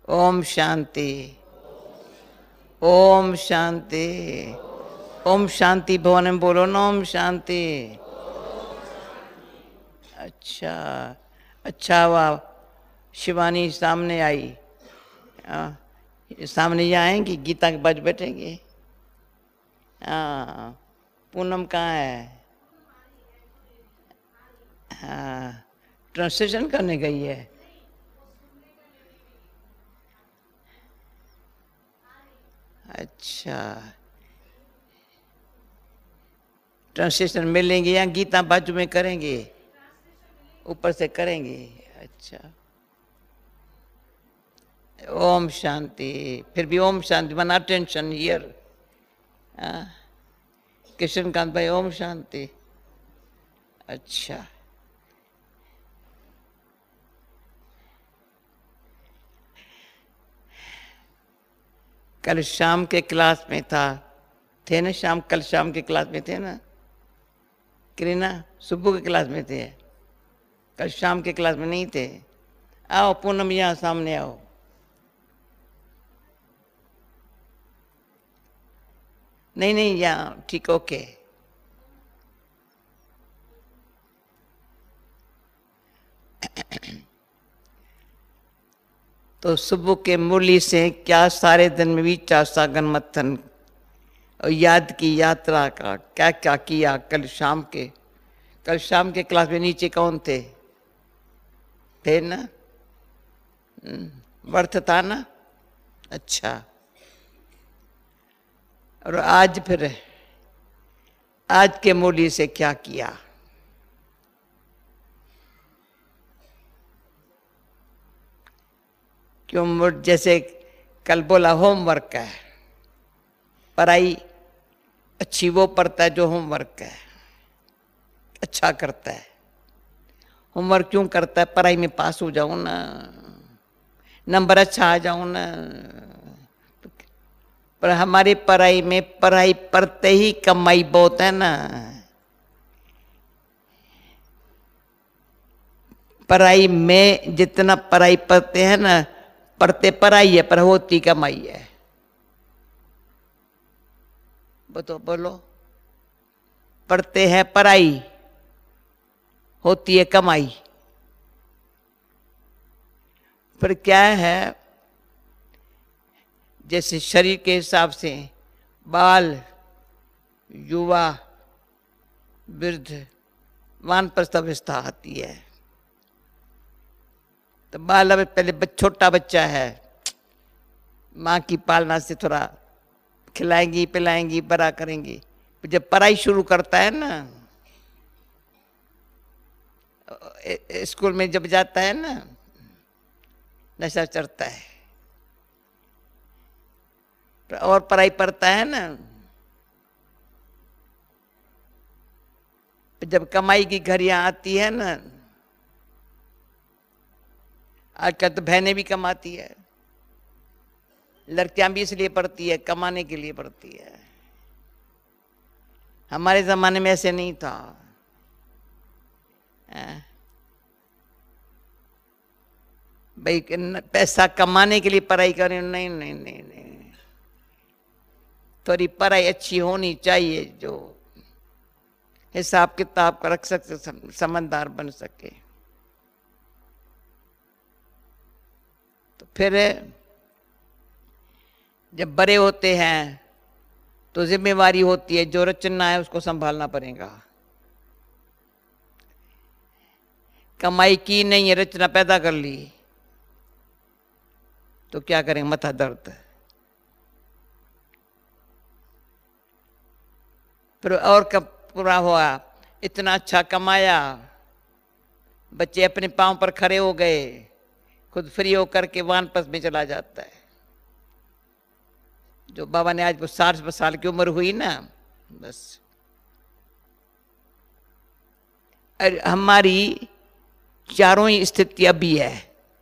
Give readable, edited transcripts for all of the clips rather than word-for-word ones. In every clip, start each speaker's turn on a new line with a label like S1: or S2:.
S1: ओम शांति, ओम शांति, ओम शांति भवन में बोलो ना ओम शांति। अच्छा अच्छा, वाह, शिवानी सामने आई। सामने ही आएंगी, गीता के बाद बैठेंगे। हाँ, पूनम कहाँ है? हाँ, ट्रांसलेशन करने गई है। अच्छा, ट्रांसलेशन मिलेंगे या गीता बाजू में करेंगे? ऊपर से करेंगे। अच्छा, ओम शांति। फिर भी ओम शांति, वन अटेंशन हियर। कृष्णकांत भाई ओम शांति। अच्छा, कल शाम के क्लास में था, थे ना? शाम, कल शाम के क्लास में थे ना? करीना सुबह के क्लास में थे, कल शाम के क्लास में नहीं थे। आओ पूनम, यहाँ सामने आओ। नहीं नहीं, यहाँ ठीक, ओके। तो सुबह के मुरली से क्या सारे दिन में विचार सागर मंथन और याद की यात्रा का क्या क्या किया कल शाम के क्लास में नीचे कौन थे? थे ना? वर्थ था ना? अच्छा, और आज फिर आज के मुरली से क्या किया? क्यों? जैसे कल बोला होमवर्क है, पढ़ाई अच्छी वो पढ़ता है जो होमवर्क है अच्छा करता है। होमवर्क क्यों करता है? पढ़ाई में पास हो जाऊं ना, नंबर अच्छा आ जाऊं ना। पर हमारी पढ़ाई में, पढ़ाई पढ़ते ही कमाई बहुत है ना। पढ़ाई में जितना पढ़ाई पढ़ते हैं ना, पढ़ते पढ़ाई है पर होती कमाई है। बोलो, पढ़ते हैं पढ़ाई, होती है कमाई। पर क्या है, जैसे शरीर के हिसाब से बाल, युवा, वृद्ध, वानप्रस्थ अवस्था आती है। तो बाल अब पहले छोटा बच्चा है, माँ की पालना से थोड़ा खिलाएंगी पिलाएंगी बड़ा करेंगी। जब पढ़ाई शुरू करता है ना, स्कूल में जब जाता है ना, नशा चढ़ता है। और पढ़ाई पढ़ता है ना, जब कमाई की घड़ियां आती है ना, आजकल तो बहनें भी कमाती है, लड़कियां भी इसलिए पढ़ती है, कमाने के लिए पढ़ती है। हमारे जमाने में ऐसे नहीं था। भाई पैसा कमाने के लिए पढ़ाई करें? नहीं नहीं नहीं नहीं, थोड़ी पढ़ाई अच्छी होनी चाहिए जो हिसाब किताब का रख सकते, समझदार बन सके। तो फिर जब बड़े होते हैं तो जिम्मेवारी होती है, जो रचना है उसको संभालना पड़ेगा। कमाई की नहीं है, रचना पैदा कर ली तो क्या करेंगे? माथा दर्द। फिर और कब पूरा हुआ, इतना अच्छा कमाया, बच्चे अपने पांव पर खड़े हो गए, खुद फ्री होकर के वानप्रस्थ में चला जाता है। जो बाबा ने आज 60 साल की उम्र हुई ना, बस। हमारी चारों ही स्थिति अभी है,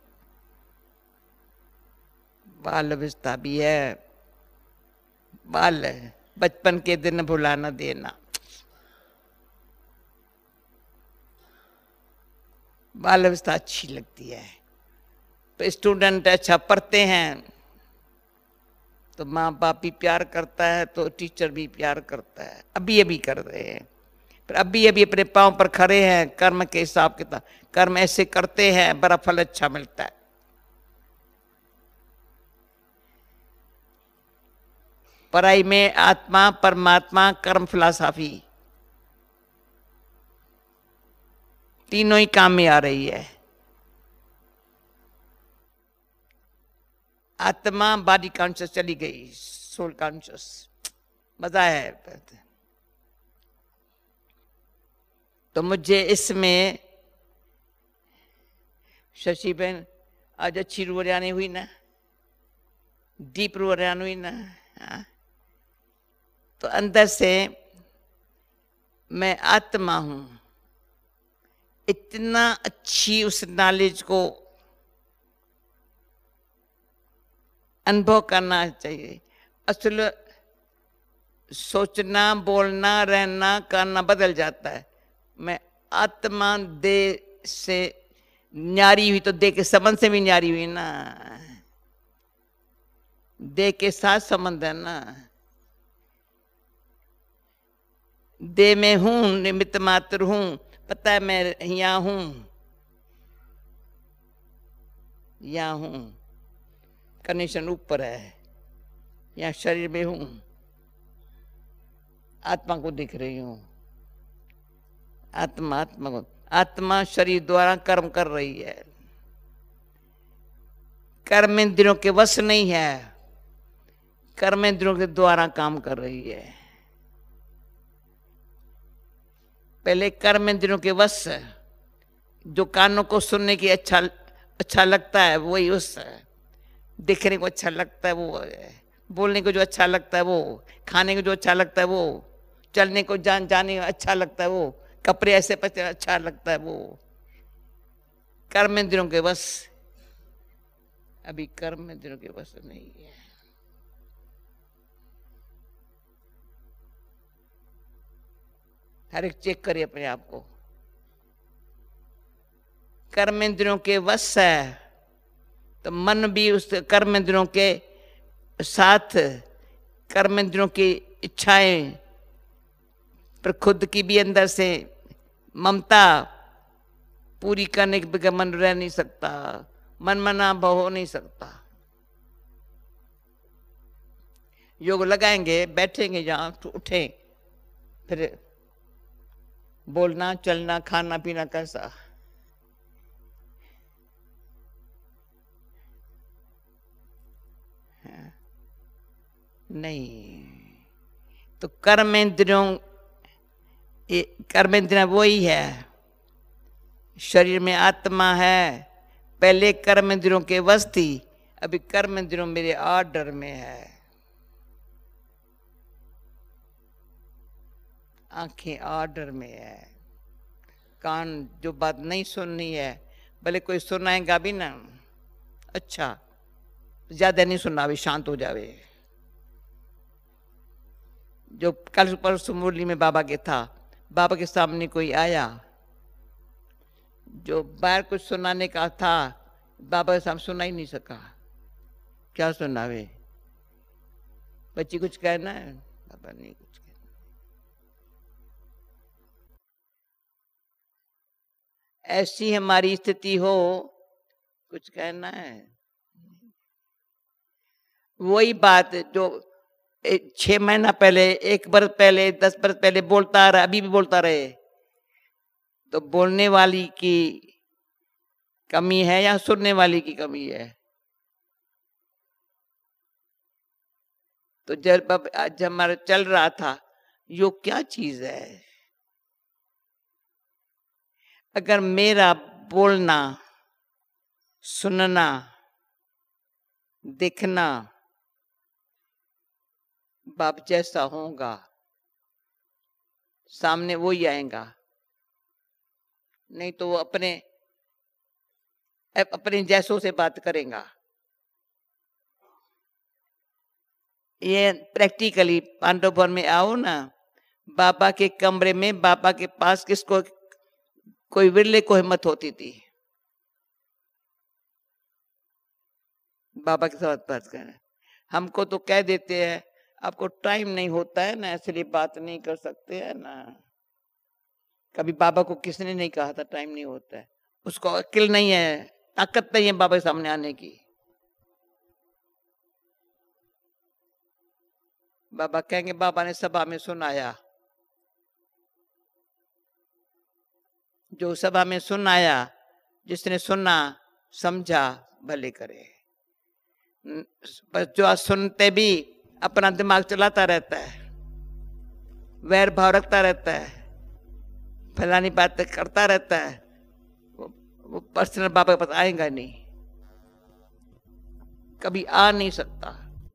S1: बाल अवस्था भी है, बाल बचपन के दिन भुलाना देना। बाल अवस्था अच्छी लगती है, तो स्टूडेंट अच्छा पढ़ते हैं तो माँ बाप भी प्यार करता है, तो टीचर भी प्यार करता है। अभी अभी कर रहे हैं, पर अभी अभी अपने पांव पर खड़े हैं, कर्म के हिसाब किताब कर्म ऐसे करते हैं, बड़ा फल अच्छा मिलता है। पढ़ाई में आत्मा परमात्मा कर्म फिलॉसफी तीनों ही काम में आ रही है। आत्मा बॉडी कॉन्शियस चली गई, सोल कॉन्शियस, मजा है। तो मुझे इसमें शशि बहन आज अच्छी रूहानी हुई ना, डीप रूहानी हुई ना। हाँ? तो अंदर से मैं आत्मा हूं, इतना अच्छी उस नॉलेज को अनुभव करना चाहिए। असल सोचना बोलना रहना करना बदल जाता है। मैं आत्मा देह से न्यारी हुई तो देह के संबंध से भी न्यारी हुई ना, देह के साथ संबंध है ना। देह में हूं, निमित्त मात्र हूं, पता है मैं यहां हूं, यहां हूं, कनेक्शन ऊपर है, यहां शरीर में हूं, आत्मा को दिख रही हूं। आत्मा आत्मा को, आत्मा शरीर द्वारा कर्म कर रही है, कर्मेंद्रियों के वश नहीं है, कर्मेंद्रियों के द्वारा काम कर रही है। पहले कर्मेंद्रियों के वश, जो कानों को सुनने की अच्छा लगता है वही उस, दिखने को अच्छा लगता है वो, बोलने को जो अच्छा लगता है वो, खाने को जो अच्छा लगता है वो, चलने को जाने को अच्छा लगता है वो, कपड़े ऐसे पहनने अच्छा लगता है वो, कर्मेंद्रियों के वश। अभी कर्मेंद्रियों के वश नहीं है। हर एक चेक करिए अपने आप को, कर्मेंद्रियों के वश है तो मन भी उस कर्मेंद्रियों के साथ, कर्मेंद्रियों की इच्छाएं, पर खुद की भी अंदर से ममता पूरी करने के बगैर मन रह नहीं सकता, मन मना भाव हो नहीं सकता। योग लगाएंगे, बैठेंगे जहां तो उठें, फिर बोलना चलना खाना पीना कैसा, नहीं। तो कर्मेंद्रियां वही है, शरीर में आत्मा है, पहले कर्मेंद्रियों के वश थी, अभी कर्मेंद्रियों मेरे ऑर्डर में है। आंखें ऑर्डर में है, कान जो बात नहीं सुननी है, भले कोई सुनाएगा भी ना, अच्छा ज्यादा नहीं सुनना, भी शांत हो जावे। जो कल परसों मुरली में बाबा के था, बाबा के सामने कोई आया जो बाहर कुछ सुनाने का था, बाबा के सामने सुना ही नहीं सका। क्या सुनावे, बच्ची कुछ कहना है, बाबा नहीं कुछ कहना। ऐसी हमारी स्थिति हो, कुछ कहना है। वही बात जो 6 महीना पहले, 1 वर्ष पहले, 10 वर्ष पहले बोलता रहा, अभी भी बोलता रहे, तो बोलने वाली की कमी है या सुनने वाली की कमी है? तो जब आज हमारा चल रहा था, योग क्या चीज है? अगर मेरा बोलना, सुनना, दिखना बाप जैसा होगा, सामने वो ही आएगा, नहीं तो वो अपने जैसों से बात करेगा। ये प्रैक्टिकली पांडवपुर में आओ ना, बाबा के कमरे में, बाबा के पास किसको, कोई विरले को हिम्मत होती थी। बाबा के साथ बात कर रहे हैं। हमको तो कह देते हैं आपको टाइम नहीं होता है ना, इसलिए बात नहीं कर सकते हैं ना। कभी बाबा को किसने नहीं कहा था टाइम नहीं होता है? उसको अक्ल नहीं है, ताकत नहीं है बाबा के सामने आने की। बाबा कहेंगे बाबा ने सभा में सुनाया, जो सभा में सुनाया, जिसने सुना समझा भले करे। बस जो सुनते भी अपना दिमाग चलाता रहता है, वैर भाव रखता रहता है, फलानी बातें करता रहता है, वो पर्सनल बाबा के पास आएगा नहीं, कभी आ नहीं सकता।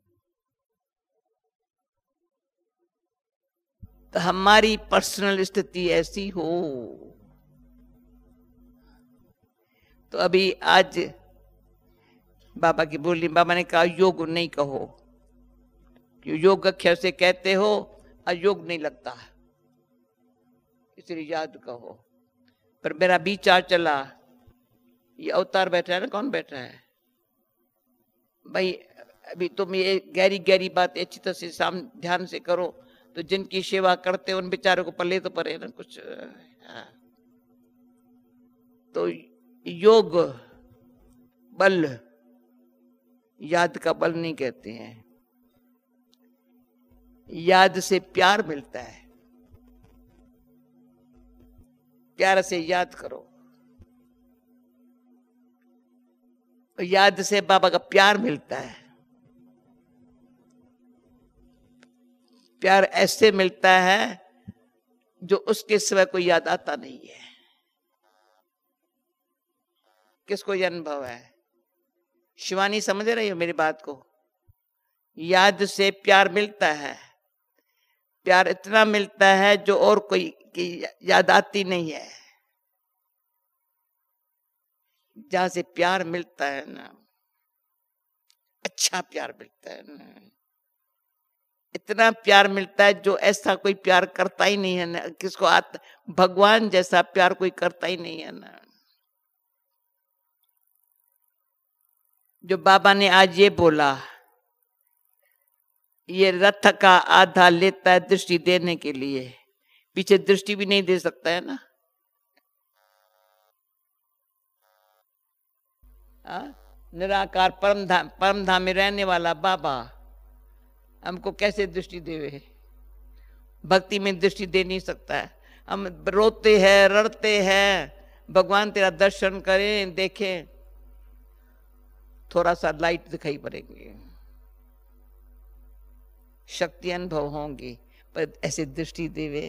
S1: तो हमारी पर्सनल स्थिति ऐसी हो तो अभी आज बाबा की बोली, बाबा ने कहा योग नहीं कहो, योग अक्षर से कहते हो अयोग नहीं लगता, इसलिए याद कहो। पर मेरा विचार चला, ये अवतार बैठा है ना, कौन बैठा है भाई? अभी तुम ये गहरी गहरी बात अच्छी तरह से ध्यान से करो, तो जिनकी सेवा करते उन बेचारों को पले तो पड़े ना कुछ। तो योग बल, याद का बल नहीं कहते हैं। याद से प्यार मिलता है, प्यार से याद करो। याद से बाबा का प्यार मिलता है। प्यार ऐसे मिलता है जो उसके सिवा कोई याद आता नहीं है। किसको ये अनुभव है? शिवानी समझ रही हो मेरी बात को? याद से प्यार मिलता है, प्यार इतना मिलता है जो और कोई की याद आती नहीं है। जहां से प्यार मिलता है ना, अच्छा प्यार मिलता है ना, इतना प्यार मिलता है जो ऐसा कोई प्यार करता ही नहीं है ना, किसको भगवान जैसा प्यार कोई करता ही नहीं है ना। जो बाबा ने आज ये बोला, ये रथ का आधा लेता है दृष्टि देने के लिए, पीछे दृष्टि भी नहीं दे सकता है ना। निराकार परम धाम में रहने वाला बाबा हमको कैसे दृष्टि देवे? भक्ति में दृष्टि दे नहीं सकता है। हम रोते हैं, रड़ते हैं, भगवान तेरा दर्शन करें, देखें, थोड़ा सा लाइट दिखाई पड़ेंगे, शक्ति अनुभव होंगी, पर ऐसे दृष्टि देवे।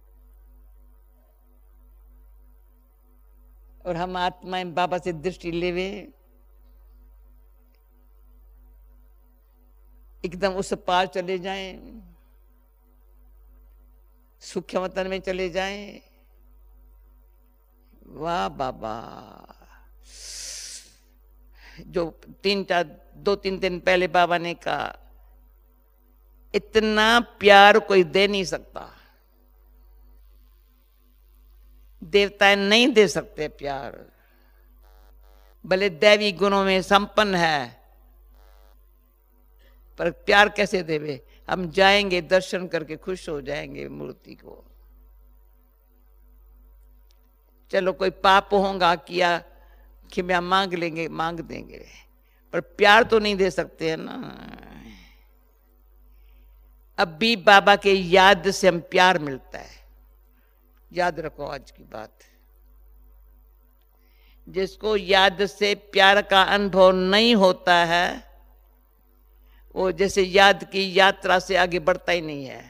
S1: और हम आत्माएं बाबा से दृष्टि लेवे, एकदम उस पार चले जाएं, सूक्ष्म वतन में चले जाएं। वाह बाबा! जो 2-3 दिन पहले बाबा ने कहा, इतना प्यार कोई दे नहीं सकता, देवताएं नहीं दे सकते प्यार। भले दैवी गुणों में संपन्न है, पर प्यार कैसे देवे? हम जाएंगे, दर्शन करके खुश हो जाएंगे मूर्ति को। चलो कोई पाप होगा किया, क्षमा मांग लेंगे, मांग देंगे, पर प्यार तो नहीं दे सकते हैं ना। अब भी बाबा के याद से हम प्यार मिलता है। याद रखो आज की बात। जिसको याद से प्यार का अनुभव नहीं होता है, वो जैसे याद की यात्रा से आगे बढ़ता ही नहीं है।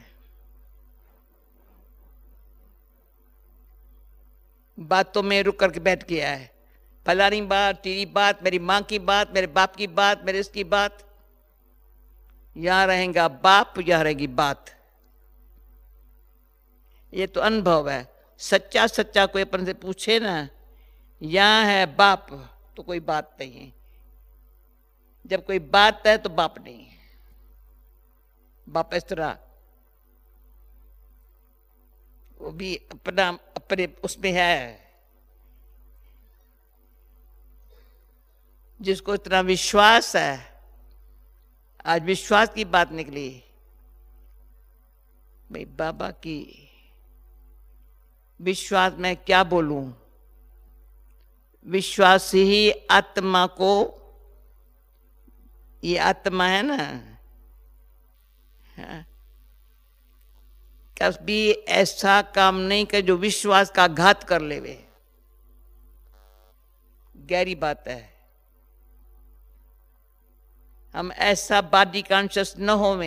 S1: बातों में रुक करके बैठ गया है, फलानी बात, तेरी बात, मेरी माँ की बात, मेरे बाप की बात, मेरे इसकी बात। यहां रहेगा बाप, यहां रहेगी बात। ये तो अनुभव है। सच्चा सच्चा कोई अपन से पूछे ना, यहां है बाप, तो कोई बात नहीं है। जब कोई बात है तो बाप नहीं है। बाप इस तरह वो भी अपने उसमें है। जिसको इतना विश्वास है आज विश्वास की बात निकली भाई बाबा की। विश्वास में क्या बोलूं, विश्वास ही आत्मा को, ये आत्मा है ना, हाँ, कभी ऐसा काम नहीं कर जो विश्वास का घात कर लेवे। गहरी बात है। हम ऐसा बॉडी कॉन्शियस न होवे,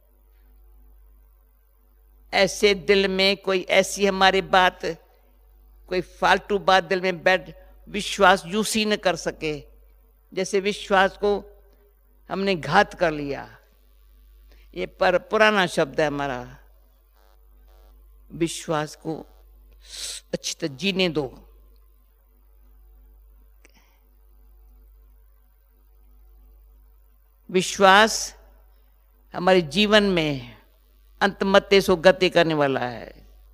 S1: ऐसे दिल में कोई ऐसी हमारी बात, कोई फालतू बात दिल में बैठ विश्वास यूं ही न कर सके जैसे विश्वास को हमने घात कर लिया। ये पर पुराना शब्द है हमारा। विश्वास को अच्छी तरह जीने दो। विश्वास हमारे जीवन में अंतमत्ते सो गति करने वाला है।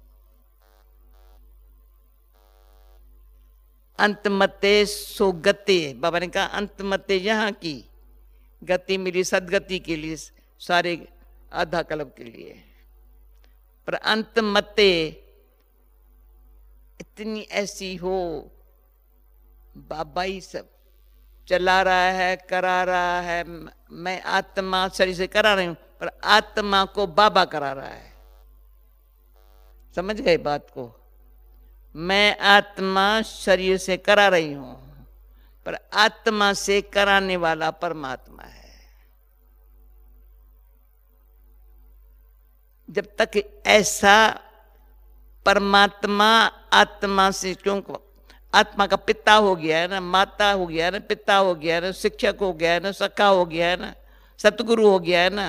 S1: अंतमत्ते सो गति, बाबा ने कहा अंतमत्ते यहाँ की गति मिली सदगति के लिए, सारे आधा कल्प के लिए। पर अंतमत्ते इतनी ऐसी हो, बाबा ही सब चला रहा है, करा रहा है। मैं आत्मा शरीर से करा रही हूं, पर आत्मा को बाबा करा रहा है। समझ गए बात को? मैं आत्मा शरीर से करा रही हूं, पर आत्मा से कराने वाला परमात्मा है। जब तक ऐसा परमात्मा आत्मा से, क्यों आत्मा का पिता हो गया है ना, माता हो गया है ना, पिता हो गया है ना, शिक्षक हो गया है ना, सखा हो गया है ना, सतगुरु हो गया है ना,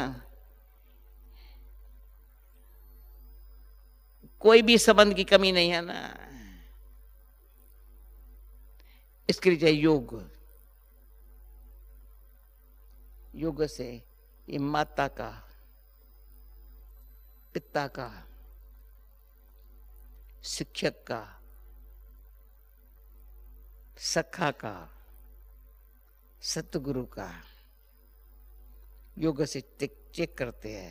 S1: कोई भी संबंध की कमी नहीं है ना। इसके लिए चाहिए योग। योग से ये माता का, पिता का, शिक्षक का, सखा का, सतगुरु का योग से चेक करते हैं।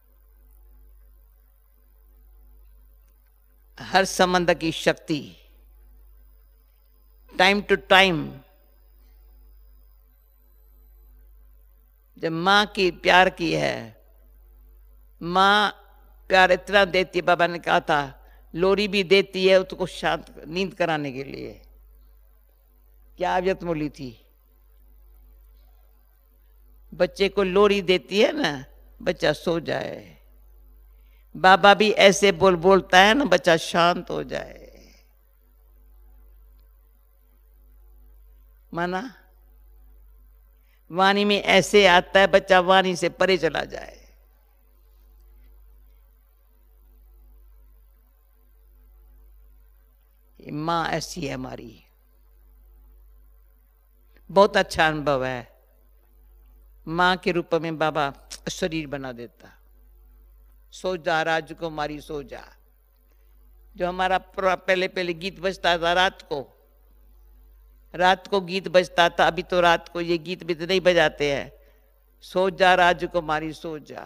S1: हर संबंध की शक्ति टाइम टू टाइम, जब माँ की प्यार की है, माँ प्यार इतना देती है, बाबा ने कहा था लोरी भी देती है उसको शांत नींद कराने के लिए। क्या आवयत बोली थी? बच्चे को लोरी देती है ना, बच्चा सो जाए। बाबा भी ऐसे बोलता है ना, बच्चा शांत हो जाए। माना वाणी में ऐसे आता है, बच्चा वाणी से परे चला जाए। माँ ऐसी है हमारी। बहुत अच्छा अनुभव है। माँ के रूप में बाबा शरीर बना देता। सो जा राजकुमारी सो जा, जो हमारा पहले गीत बजता था रात को गीत बजता था। अभी तो रात को ये गीत भी तो नहीं बजाते हैं। सो जा राजकुमारी सो जा,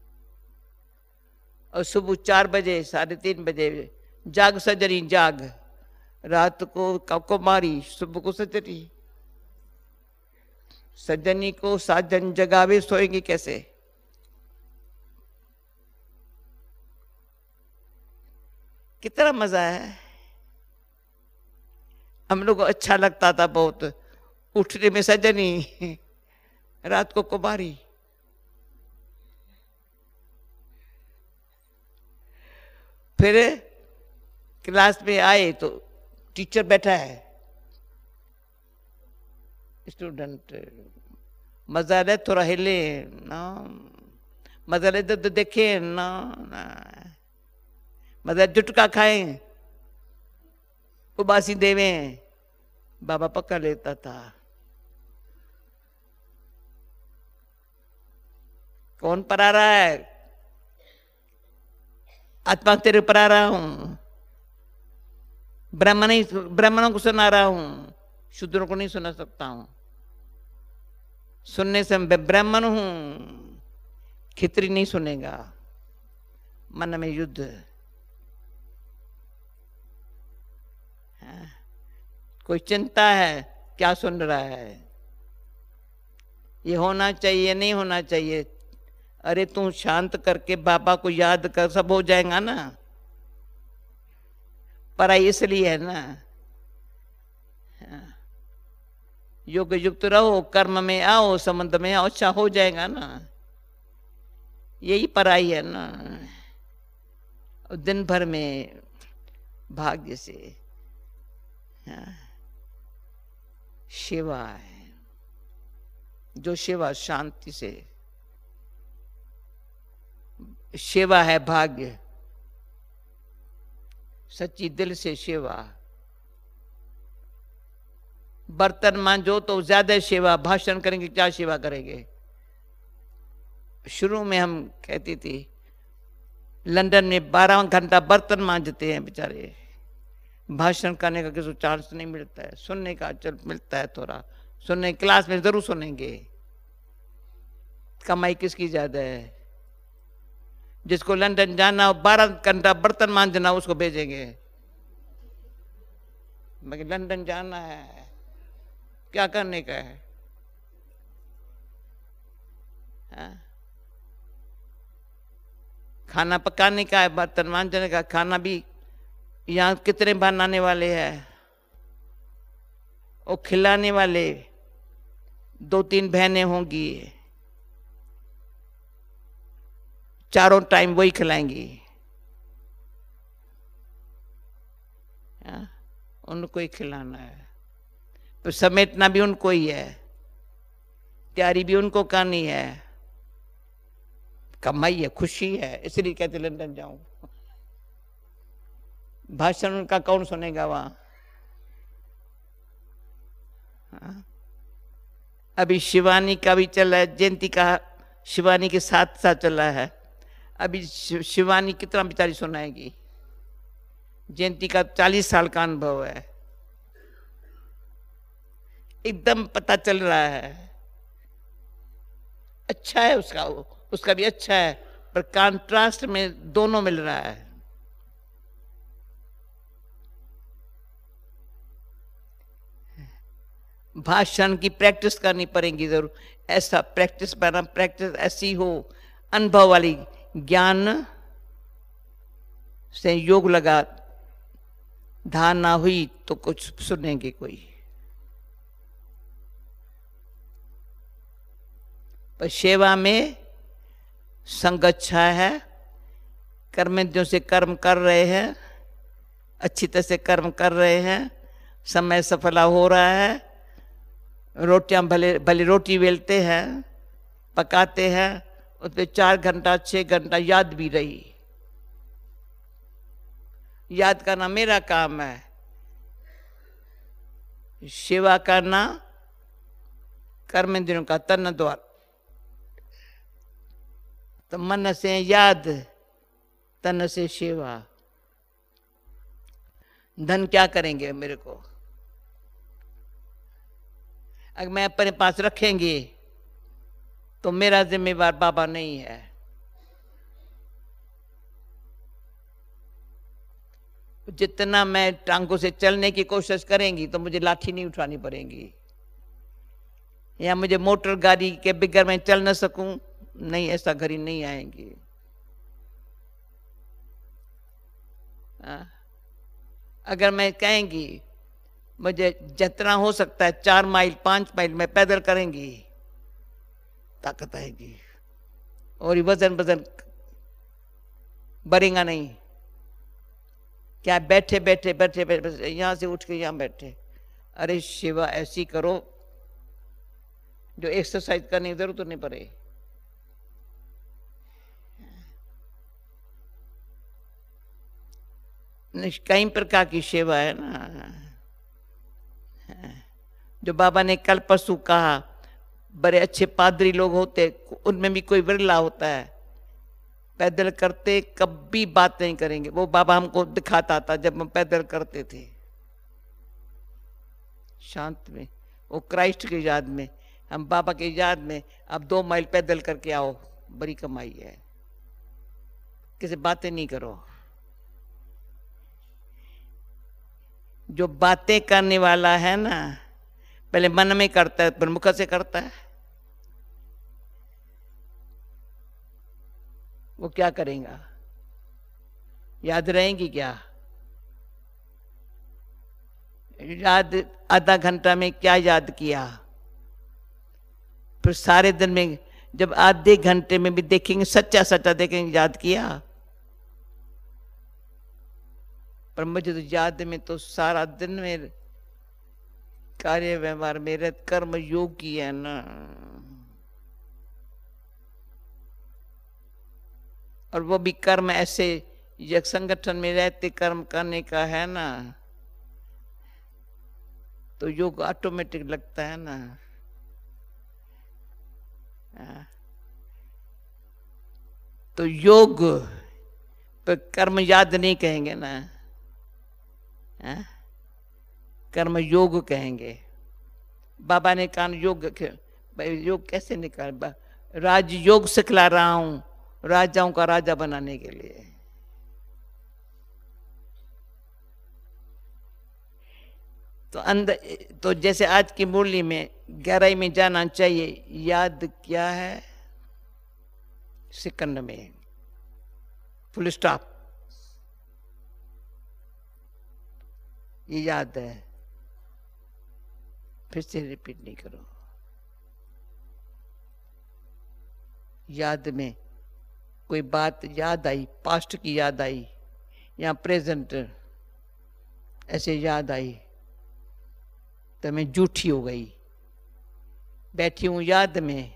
S1: और सुबह 4 बजे 3:30 बजे जाग सजनी जाग। रात को कुमारी, सुबह को सजनी। सजनी को साजन जगावे, सोएंगे कैसे? कितना मजा है। हम लोग को अच्छा लगता था बहुत, उठने में सजनी, रात को कुमारी। फिर क्लास में आए तो टीचर बैठा है, स्टूडेंट मजा ले थोड़ा हिले ना, मजा ले तो देखे ना, मजा जुटका खाए, उबासी देवे। बाबा पकड़ लेता था। कौन पढ़ा रहा है? आत्मा तेरे पर आ रहा हूं। ब्राह्मणों को सुना रहा हूं, शूद्रों को नहीं सुना सकता हूं। सुनने से मैं ब्राह्मण हूं, खितरी नहीं सुनेगा। मन में युद्ध। कोई चिंता है, क्या सुन रहा है, ये होना चाहिए नहीं होना चाहिए। अरे तू शांत करके बाबा को याद कर, सब हो जाएगा ना। पढ़ाई इसलिए है ना, योग युक्त रहो, कर्म में आओ, संबंध में आओ, अच्छा हो जाएगा ना। यही पढ़ाई है ना। दिन भर में भाग्य से सेवा है, जो सेवा शांति से, सेवा है भाग्य, सच्ची दिल से सेवा। बर्तन मांजो तो ज्यादा सेवा, भाषण करेंगे क्या सेवा करेंगे। शुरू में हम कहती थी लंदन में 12 घंटा बर्तन मांजते हैं बेचारे, भाषण करने का किसी चांस नहीं मिलता है, सुनने का चल मिलता है थोड़ा, सुनने क्लास में जरूर सुनेंगे। कमाई किसकी ज्यादा है। जिसको लंदन जाना हो 12 घंटा बर्तन मांजना, उसको भेजेंगे। मगर लंदन जाना है, क्या करने का है। खाना पकाने का है, बर्तन मांजने का। खाना भी यहाँ कितने बनाने वाले हैं, और खिलाने वाले 2-3 बहनें होंगी, चारों टाइम वही खिलाएंगी। उनको ही खिलाना है, तो समेटना भी उनको ही है, तैयारी भी उनको करनी है। कमाई है, खुशी है, इसलिए कहते लंदन जाऊं। भाषण उनका कौन सुनेगा वहां। अभी शिवानी का भी चल रहा है, जयंती का शिवानी के साथ साथ चल रहा है। अभी शिवानी कितना बेचारी सुनाएगी। जयंती का 40 साल का अनुभव है, एकदम पता चल रहा है। अच्छा है उसका भी अच्छा है, पर कंट्रास्ट में दोनों मिल रहा है। भाषण की प्रैक्टिस करनी पड़ेगी जरूर। ऐसा प्रैक्टिस बना, प्रैक्टिस ऐसी हो, अनुभव वाली, ज्ञान से योग लगा, धारणा हुई तो कुछ सुनेंगे कोई। पर सेवा में संग अच्छा है, कर्मेंद्रियों से कर्म कर रहे हैं, अच्छी तरह से कर्म कर रहे हैं, समय सफल हो रहा है। रोटियां भले रोटी बेलते हैं, पकाते हैं, उस पर 4 घंटा 6 घंटा याद भी रही। याद करना मेरा काम है, सेवा करना कर्मेंद्रियों का तन द्वार। तो मन से याद, तन से सेवा। धन क्या करेंगे मेरे को, अगर मैं अपने पास रखेंगे तो मेरा जिम्मेवार बाबा नहीं है। जितना मैं टांगों से चलने की कोशिश करेंगी तो मुझे लाठी नहीं उठानी पड़ेगी, या मुझे मोटर गाड़ी के बगैर मैं चल न सकूं, नहीं, ऐसा घड़ी नहीं आएंगी। अगर मैं कहेंगी मुझे जितना हो सकता है 4 माइल 5 माइल में पैदल करेंगी, ताकत आएगी, और ये वजन बढ़ेगा नहीं। क्या बैठे बैठे बैठे बैठे यहां से उठ के यहां बैठे, अरे सेवा ऐसी करो जो एक्सरसाइज करने की जरूरत नहीं पड़े। कई प्रकार की सेवा है ना, जो बाबा ने कल परसों कहा। बड़े अच्छे पादरी लोग होते, उनमें भी कोई विरला होता है, पैदल करते, कभी बात नहीं करेंगे। वो बाबा हमको दिखाता था जब हम पैदल करते थे, शांत में, वो क्राइस्ट की याद में। हम बाबा की याद में अब 2 माइल पैदल करके आओ, बड़ी कमाई है। किसी बातें नहीं करो। जो बातें करने वाला है ना, पहले मन में करता है, फिर मुख से करता है। वो क्या करेगा? याद रहेंगी क्या? याद आधा घंटा में क्या याद किया? फिर सारे दिन में जब आधे घंटे में भी देखेंगे, सच्चा सच्चा देखेंगे, याद किया। पर मुझे तो याद में तो सारा दिन में कार्य व्यवहार मेरे कर्म योग की है ना। और वो भी कर्म ऐसे एक संगठन में रहते कर्म करने का है ना, तो योग ऑटोमेटिक लगता है ना। तो योग पर कर्म याद नहीं कहेंगे ना, कर्म योग कहेंगे। बाबा ने कहा योग, योग कैसे निकाल? राजयोग सिखला रहा हूं राजाओं का राजा बनाने के लिए। तो अंदर तो जैसे आज की मुरली में गहराई में जाना चाहिए। याद क्या है? सेकंड में फुल स्टॉप। ये याद है, फिर से रिपीट नहीं करो। याद में कोई बात याद आई, पास्ट की याद आई या प्रेजेंट ऐसे याद आई, तो मैं झूठी हो गई। बैठी हूं याद में,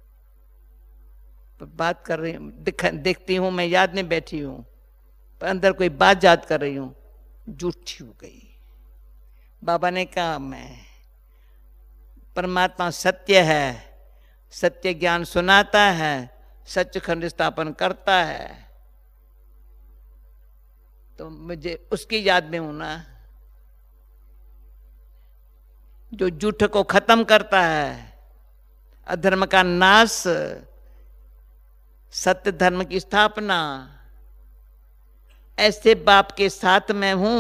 S1: पर बात कर रही हूं, देखती हूं मैं याद में बैठी हूं, पर अंदर कोई बात याद कर रही हूं, झूठी हो गई। बाबा ने कहा मैं परमात्मा सत्य है, सत्य ज्ञान सुनाता है, सचखंड स्थापन करता है। तो मुझे उसकी याद में हूं ना, जो झूठ को खत्म करता है, अधर्म का नाश, सत्य धर्म की स्थापना। ऐसे बाप के साथ मैं हूं।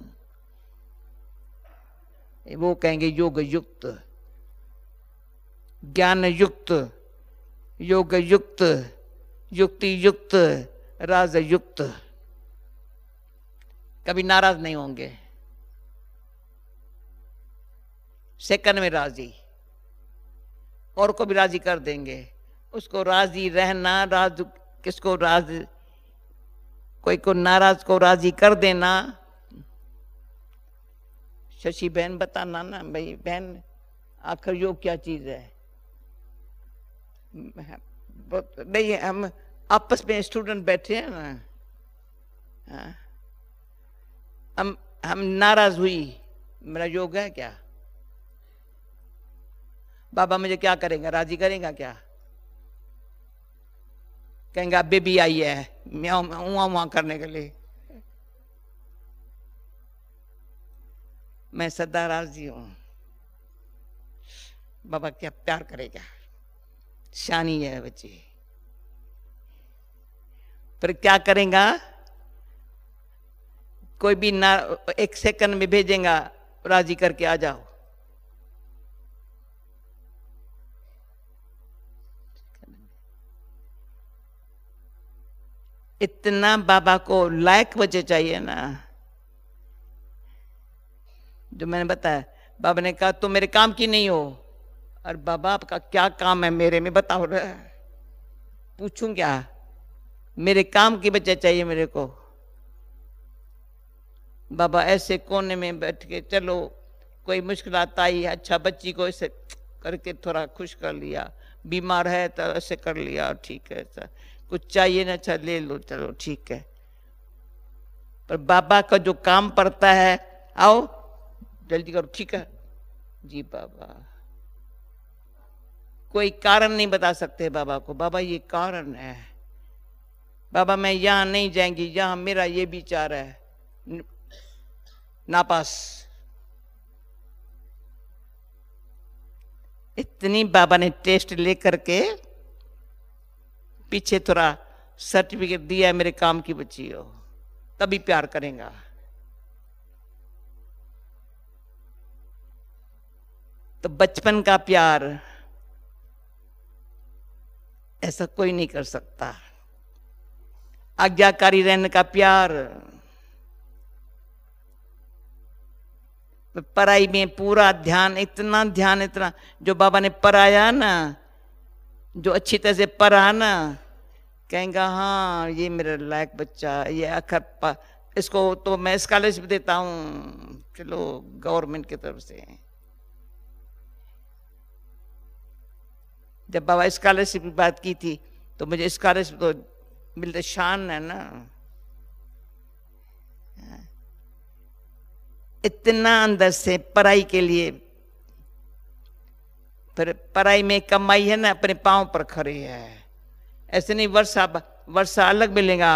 S1: वो कहेंगे योग युक्त, ज्ञान युक्त, योग युक्त, युक्ति युक्त, राज युक्त। कभी नाराज नहीं होंगे, सेकंड में राजी, और को भी राजी कर देंगे। उसको राजी रहना, राज किसको राज, कोई को नाराज को राजी कर देना। शशि बहन बताना ना भाई, बहन आखिर योग क्या चीज है? नहीं, हम आपस में स्टूडेंट बैठे हैं ना, हम नाराज हुई, मेरा योग है क्या? बाबा मुझे क्या करेगा? राजी करेगा क्या? कहेंगे बेबी आई है म्याऊं म्याऊं करने के लिए। मैं सदा राजी हूं। बाबा क्या प्यार करेगा, शानी है बच्ची। पर क्या करेगा? कोई भी ना, एक सेकंड में भेजेगा, राजी करके आ जाओ। इतना बाबा को लायक बच्चे चाहिए ना। जो मैंने बताया, बाबा ने कहा तुम मेरे काम की नहीं हो। और बाबा आपका क्या काम है मेरे में, बताओ रे। पूछूं क्या? मेरे काम की बच्चे चाहिए मेरे को। बाबा ऐसे कोने में बैठ के, चलो कोई मुश्किल आई, अच्छा बच्ची को ऐसे करके थोड़ा खुश कर लिया, बीमार है तो ऐसे कर लिया, ठीक है, ऐसा कुछ चाहिए ना, अच्छा ले लो, चलो ठीक है। पर बाबा का जो काम पड़ता है, आओ जल्दी करो, ठीक है जी बाबा। कोई कारण नहीं बता सकते बाबा को, बाबा ये कारण है, बाबा मैं यहां नहीं जाएंगी, यहां मेरा ये विचार है, नापास। इतनी बाबा ने टेस्ट लेकर के पीछे थोड़ा सर्टिफिकेट दिया, मेरे काम की बच्ची हो, तभी प्यार करेगा। तो बचपन का प्यार ऐसा कोई नहीं कर सकता। आज्ञाकारी रहने का प्यार, पढ़ाई में पूरा ध्यान, इतना ध्यान, इतना जो बाबा ने पढ़ाया ना, जो अच्छी तरह से पढ़ा ना, कहेंगे हाँ ये मेरा लायक बच्चा, ये अखर इसको तो मैं स्कॉलरशिप देता हूँ, चलो गवर्नमेंट की तरफ से। जब बाबा स्कॉलरशिप की बात की थी तो मुझे स्कॉलरशिप तो मिलते, शान है ना। इतना अंदर से पढ़ाई के लिए, फिर पढ़ाई में कमाई है ना, अपने पांव पर खड़े है। ऐसे नहीं वर्षा अलग मिलेगा,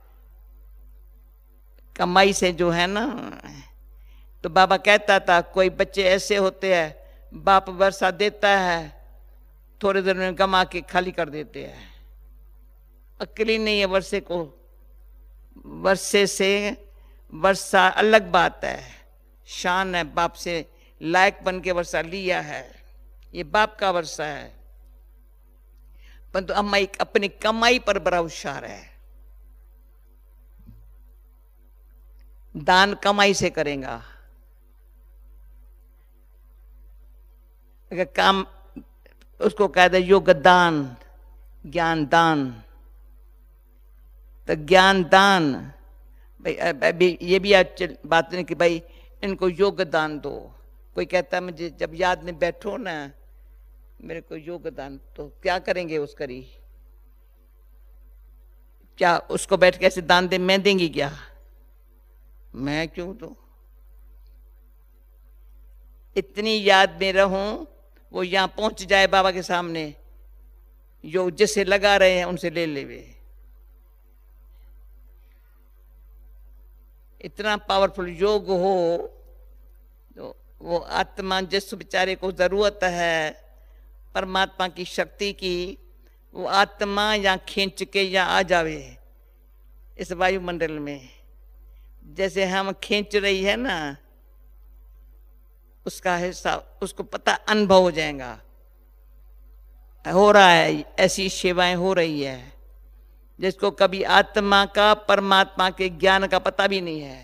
S1: कमाई से जो है ना। तो बाबा कहता था कोई बच्चे ऐसे होते हैं, बाप वर्षा देता है, थोड़े देर में कमा के खाली कर देते हैं। अकेली नहीं है वर्षे को, वर्षे से वर्षा अलग बात है, शान है। बाप से लायक बन के वर्षा लिया है, ये बाप का वर्षा है। परंतु अम्मा अपनी कमाई पर बड़ा होशियार है। दान कमाई से करेगा, अगर काम उसको कह दे योग दान, ज्ञान दान, तो ज्ञान दान भाई अभी ये भी बात नहीं कि भाई इनको योग दान दो। कोई कहता है मुझे जब याद में बैठो ना मेरे को योग दान, तो क्या करेंगे उसका? क्या उसको बैठ के ऐसे दान दे, मैं देंगी क्या? मैं क्यों दूं? इतनी याद में रहूं, वो यहां पहुंच जाए बाबा के सामने, जो जिसे लगा रहे हैं उनसे ले लेवे। इतना पावरफुल योग हो, तो वो आत्मा जिस बेचारे को जरूरत है परमात्मा की शक्ति की, वो आत्मा या खींच के या आ जावे इस वायुमंडल में। जैसे हम खींच रही है ना, उसका हिस्सा उसको पता, अनुभव हो जाएगा, हो रहा है, ऐसी सेवाएं हो रही है जिसको कभी आत्मा का परमात्मा के ज्ञान का पता भी नहीं है।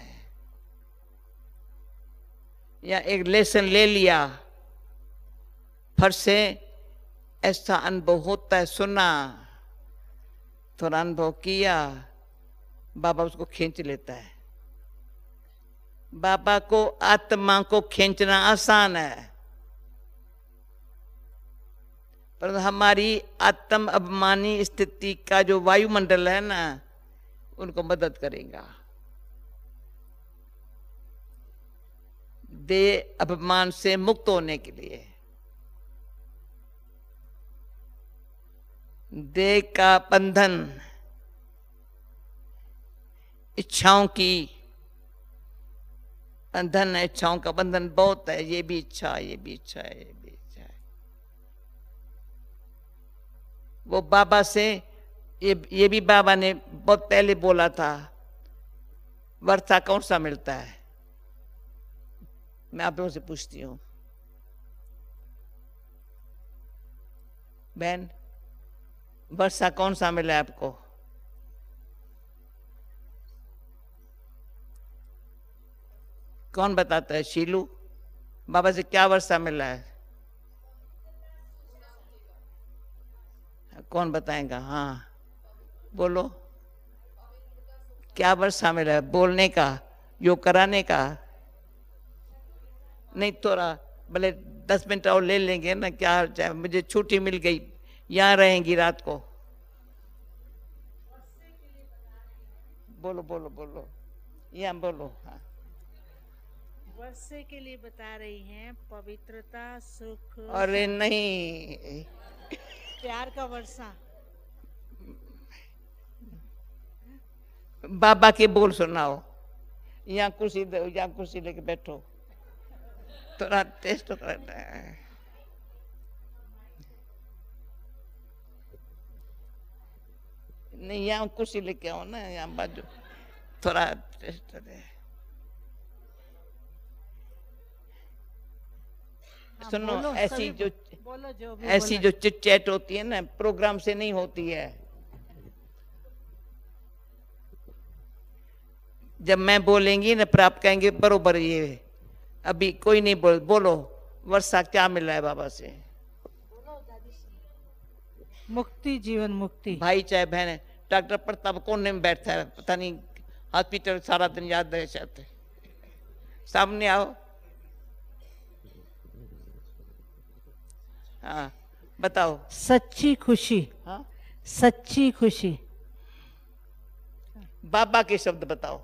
S1: या एक लेसन ले लिया फर से, ऐसा अनुभव होता है, सुना, थोड़ा अनुभव किया, बाबा उसको खींच लेता है। बाबा को आत्मा को खींचना आसान है, पर हमारी आत्म अभिमानी स्थिति का जो वायुमंडल है ना, उनको मदद करेगा। देह अभिमान से मुक्त होने के लिए, देह का बंधन, इच्छाओं की बंधन है, इच्छाओं का बंधन बहुत है, ये भी इच्छा, ये भी इच्छा है, ये भी इच्छा है। वो बाबा से ये भी बाबा ने बहुत पहले बोला था, वर्षा कौन सा मिलता है? मैं आप लोगों से पूछती हूँ, बहन वर्षा कौन सा मिला है आपको? कौन बताता है? शीलू, बाबा से क्या वर्षा मिला है? कौन बताएगा? हाँ बोलो, क्या वर्षा मिला है? बोलने का, योग कराने का? नहीं, थोड़ा भले 10 मिनट और ले लेंगे ना, क्या हाल चाल, मुझे छुट्टी मिल गई, यहाँ रहेंगी रात को। बोलो बोलो बोलो, यहाँ बोलो। हाँ,
S2: वर्षे के लिए बता रही हैं, पवित्रता, सुख।
S1: अरे नहीं,
S2: प्यार का वर्षा।
S1: बाबा के बोल सुनाओ। यहाँ कुर्सी दो, यहाँ कुर्सी लेके बैठो, थोड़ा टेस्ट करना है। नहीं, यहाँ कुर्सी लेके आओ ना, यहाँ बाजू थोड़ा टेस्ट है। सुनो, ऐसी जो ऐसी जो चिट चैट होती है ना, प्रोग्राम से नहीं होती है। जब मैं बोलेंगी ना, फिर आप कहेंगे बरोबर ये। अभी कोई नहीं बोलो वर्षा क्या मिल रहा है बाबा से?
S2: मुक्ति, जीवन मुक्ति।
S1: भाई चाहे बहन है, डॉक्टर प्रताप कोने में बैठता है, पता नहीं हॉस्पिटल सारा दिन याद है शायद। सामने आओ। हाँ बताओ।
S2: सच्ची खुशी। हाँ, सच्ची खुशी।
S1: बाबा के शब्द बताओ।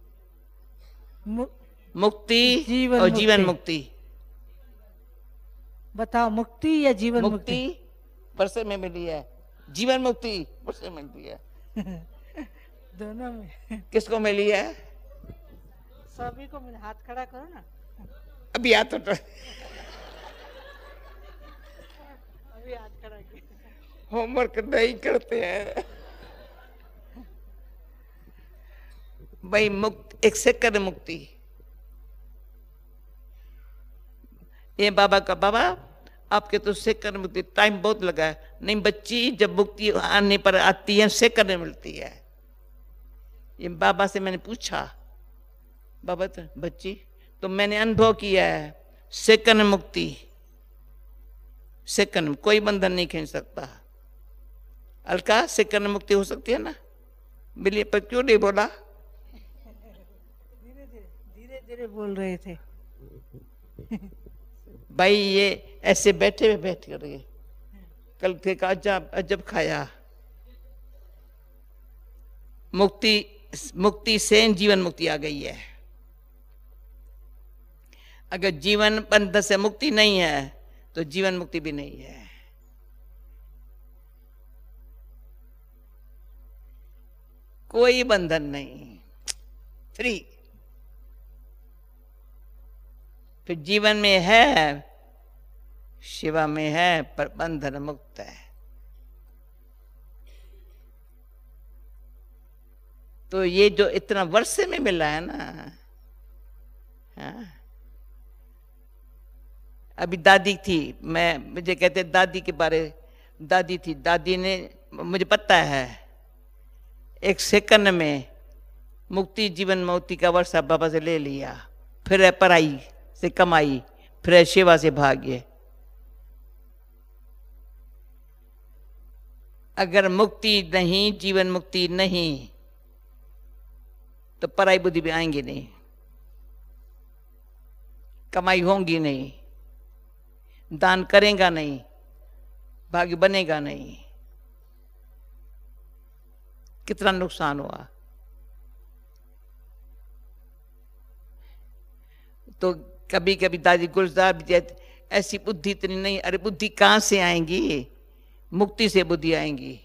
S1: मुक्ति
S2: जीवन
S1: और जीवन मुक्ति।
S2: बताओ, मुक्ति या जीवन मुक्ति?
S1: वर्षे में मिली है, जीवन मुक्ति वर्षे में मिली है।
S2: दोनों में।
S1: किसको मिली है?
S2: सभी को मिला। हाथ खड़ा करो ना।
S1: अभी हाथ उठो।
S2: अभी हाथ खड़ा किया।
S1: होमवर्क नहीं करते हैं भाई। मुक्त एक सेकंड मुक्ति। ये बाबा का, बाबा आपके तो सेकंड मुक्ति, टाइम बहुत लगा है। नहीं बच्ची, जब मुक्ति आने पर आती है सेकंड मिलती है। ये बाबा से मैंने पूछा, बाबा तो बच्ची तो मैंने अनुभव किया है सेकंड मुक्ति। सेकंड कोई बंधन नहीं खींच सकता। अलका सेकंड मुक्ति हो सकती है ना? बिल्ली पर क्यों नहीं बोला?
S2: धीरे धीरे बोल रहे थे।
S1: भाई ये ऐसे बैठे हुए बैठ कर कल थे का अजब खाया। मुक्ति से जीवन मुक्ति आ गई है। अगर जीवन बंधन से मुक्ति नहीं है तो जीवन मुक्ति भी नहीं है। कोई बंधन नहीं, फ्री। फिर जीवन में है, शिवा में है, पर बंधन मुक्त है। तो ये जो इतना वर्षे में मिला है ना, हाँ? अभी दादी थी, मुझे कहते दादी के बारे, दादी थी, दादी ने, मुझे पता है, एक सेकंड में मुक्ति जीवन मुक्ति का वर्षा बाबा से ले लिया। फिर है पढ़ाई से कमाई, फिर है सेवा से भाग्य। अगर मुक्ति नहीं, जीवन मुक्ति नहीं, तो पराई बुद्धि भी आएंगी नहीं, कमाई होंगी नहीं, दान करेगा नहीं, भाग्य बनेगा नहीं। कितना नुकसान हुआ। तो कभी कभी दादी गुलजार भी ऐसी बुद्धि इतनी नहीं। अरे बुद्धि कहाँ से आएंगी? मुक्ति से बुद्धि आएंगी।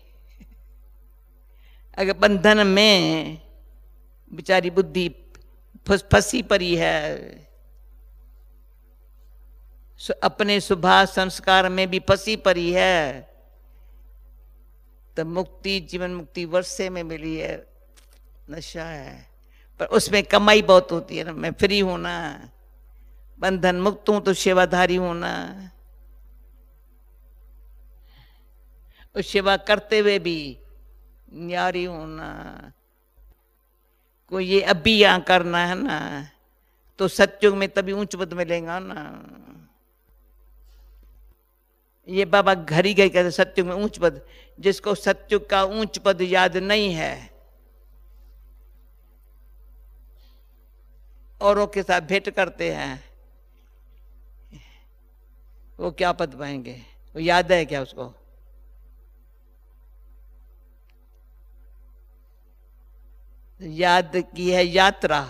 S1: अगर बंधन में बेचारी बुद्धि फंसी पड़ी है, अपने स्वभाव संस्कार में भी फंसी पड़ी है, तो मुक्ति जीवन मुक्ति वर्षे में मिली है। नशा है, पर उसमें कमाई बहुत होती है ना। मैं फ्री हूं ना, बंधन मुक्त हूं तो सेवाधारी हूं ना। उस सेवा करते हुए भी न्यारी हूं ना। कोई ये अभी यहाँ करना है ना, तो सत्युग में तभी ऊंच पद मिलेगा ना। ये बाबा घर ही गए कहते सत्युग में ऊंच पद। जिसको सत्युग का ऊंच पद याद नहीं है, औरों के साथ भेंट करते हैं, वो क्या पद पाएंगे? वो याद है क्या उसको? याद की है यात्रा।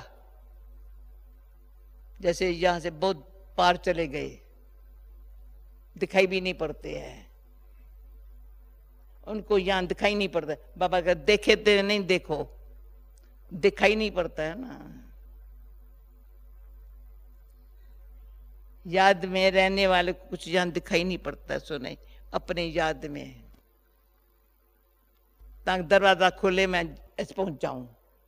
S1: जैसे यहां से बहुत पार चले गए, दिखाई भी नहीं पड़ते हैं उनको, यहां दिखाई नहीं पड़ता। बाबा का देखे तेरे नहीं देखो, दिखाई नहीं पड़ता है ना। याद में रहने वाले को कुछ यहां दिखाई नहीं पड़ता। सुने अपने याद में ताकि दरवाजा खोले मैं ऐसे पहुंच जाऊं।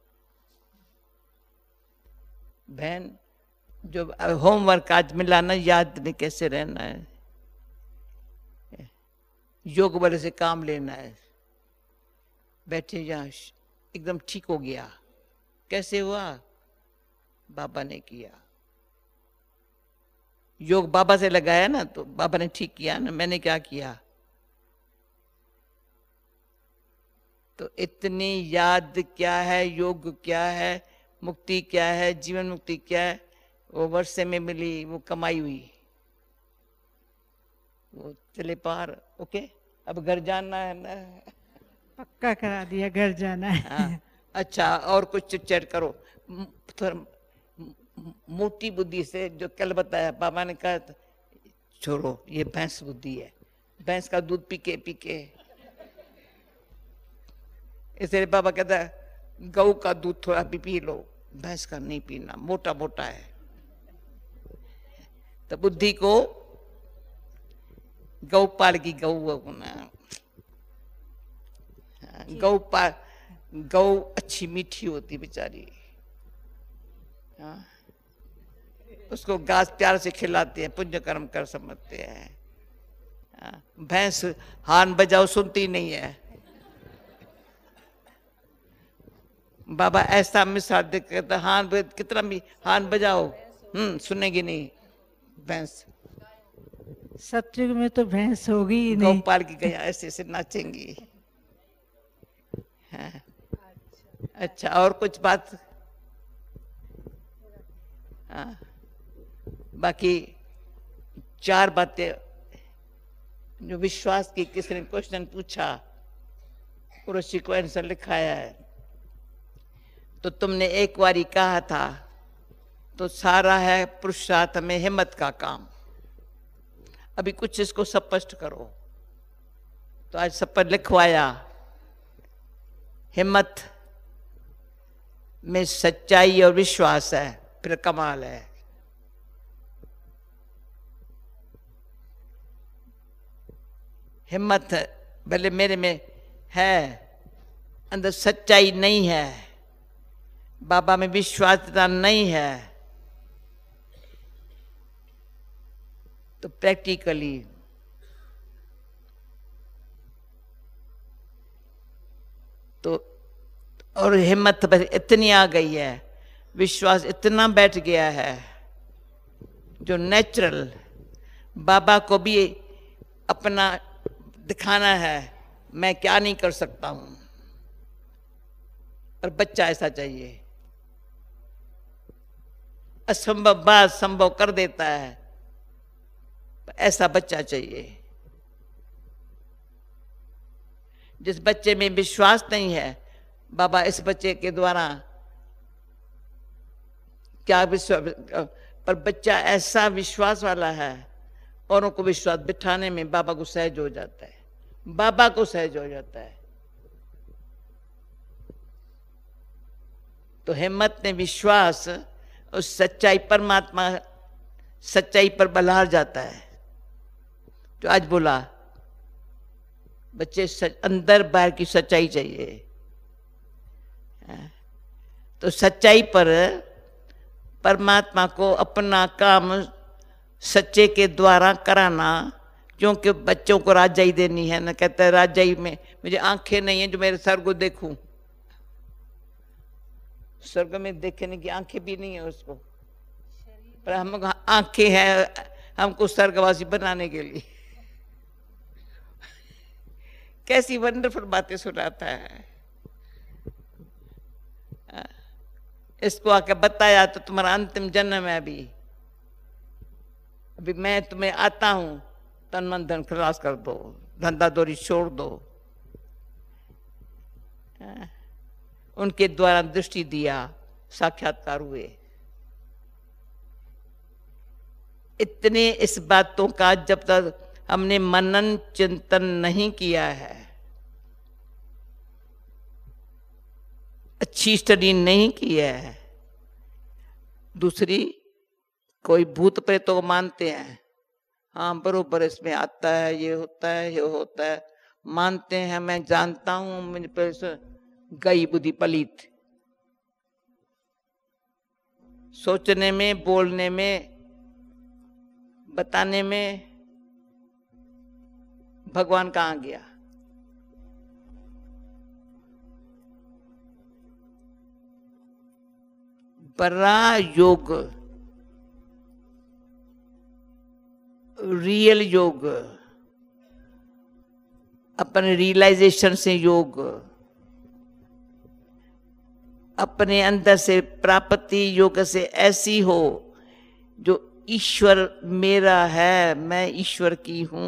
S1: बहन जो होमवर्क आज मिला ना, याद में कैसे रहना है, योग बल से काम लेना है। बैठे यहाँ एकदम ठीक हो गया। कैसे हुआ? बाबा ने किया। योग बाबा से लगाया ना, तो बाबा ने ठीक किया ना। मैंने क्या किया? तो इतनी याद क्या है, योग क्या है, मुक्ति क्या है, जीवन मुक्ति क्या है, वो वर्षे में मिली, वो कमाई हुई, वो चले पार। ओके, अब घर जाना है ना?
S2: पक्का करा दिया, घर जाना है।
S1: हाँ, अच्छा, और कुछ चिट-चैट करो। थोड़ा मोटी बुद्धि से, जो कल बताया बाबा ने कहा, छोड़ो, ये भैंस बुद्धि है, भैंस का दूध पी के इसलिए बाबा कहता है गऊ का दूध थोड़ा भी पी लो, भैंस का नहीं पीना, मोटा मोटा है। तो बुद्धि को गौपाल की गऊ होना, गौ अच्छी मीठी होती बेचारी, उसको घास प्यार से खिलाते हैं, पुण्य कर्म कर समझते हैं। भैंस हान बजाओ सुनती नहीं है। बाबा ऐसा मिसाल दे कहता, हान कितना भी हान बजाओ, सुनेगी नहीं भैंस।
S2: सत्युग में तो भैंस होगी ही नहीं।
S1: गौपाल की गया ऐसे ऐसे नाचेंगी। हाँ। अच्छा, और कुछ बात? हाँ, बाकी 4 बातें जो विश्वास की, किसी ने क्वेश्चन पूछा, ऋषि को आंसर लिखाया है। तो तुमने एक बारी कहा था, तो सारा है पुरुषार्थ में हिम्मत का काम। अभी कुछ इसको स्पष्ट करो। तो आज सब पर लिखवाया, हिम्मत में सच्चाई और विश्वास है, फिर कमाल है। हिम्मत भले मेरे में है, अंदर सच्चाई नहीं है, बाबा में विश्वास नहीं है, तो प्रैक्टिकली तो, और हिम्मत बस इतनी आ गई है, विश्वास इतना बैठ गया है, जो नेचुरल बाबा को भी अपना दिखाना है, मैं क्या नहीं कर सकता हूं। और बच्चा ऐसा चाहिए, असंभव बात संभव कर देता है, ऐसा बच्चा चाहिए। जिस बच्चे में विश्वास नहीं है, बाबा इस बच्चे के द्वारा क्या विश्वास, पर बच्चा ऐसा विश्वास वाला है, औरों को विश्वास बिठाने में बाबा को सहज हो जाता है, बाबा को सहज हो जाता है। तो हिम्मत ने विश्वास, उस सच्चाई, परमात्मा सच्चाई पर बलहार जाता है। जो आज बोला, बच्चे अंदर बाहर की सच्चाई चाहिए। तो सच्चाई पर परमात्मा को अपना काम सच्चे के द्वारा कराना, क्योंकि बच्चों को राजाई देनी है ना। कहता है राजाई में मुझे आंखें नहीं है जो मेरे स्वर्ग को देखूं, स्वर्ग में देखने की आंखें भी नहीं है उसको, पर हम आंखें हैं हमको स्वर्गवासी बनाने के लिए। कैसी वंडरफुल बातें सुनाता है। इसको आके बताया तो तुम्हारा अंतिम जन्म है। अभी मैं तुम्हें आता हूं, तन मन धन खलास कर दो, धंधा दौरी छोड़ दो। उनके द्वारा दृष्टि दिया, साक्षात्कार हुए। इतने इस बातों का जब तक हमने मनन चिंतन नहीं किया है, अच्छी स्टडी नहीं की है, दूसरी कोई भूत प्रेतों को मानते हैं, हाँ बरोबर इसमें आता है, ये होता है, ये होता है, मानते हैं मैं जानता हूं, मुझ पर गई बुद्धि पलीत। सोचने में, बोलने में, बताने में भगवान कहां गया? बड़ा योग, रियल योग, अपने रियलाइजेशन से योग, अपने अंदर से प्राप्ति योग से ऐसी हो जो ईश्वर मेरा है, मैं ईश्वर की हूं।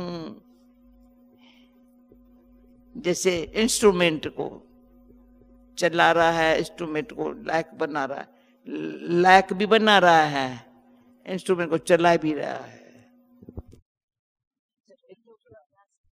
S1: जैसे इंस्ट्रूमेंट को चला रहा है, इंस्ट्रूमेंट को लायक बना रहा है, लायक भी बना रहा है, इंस्ट्रूमेंट को चला भी रहा है।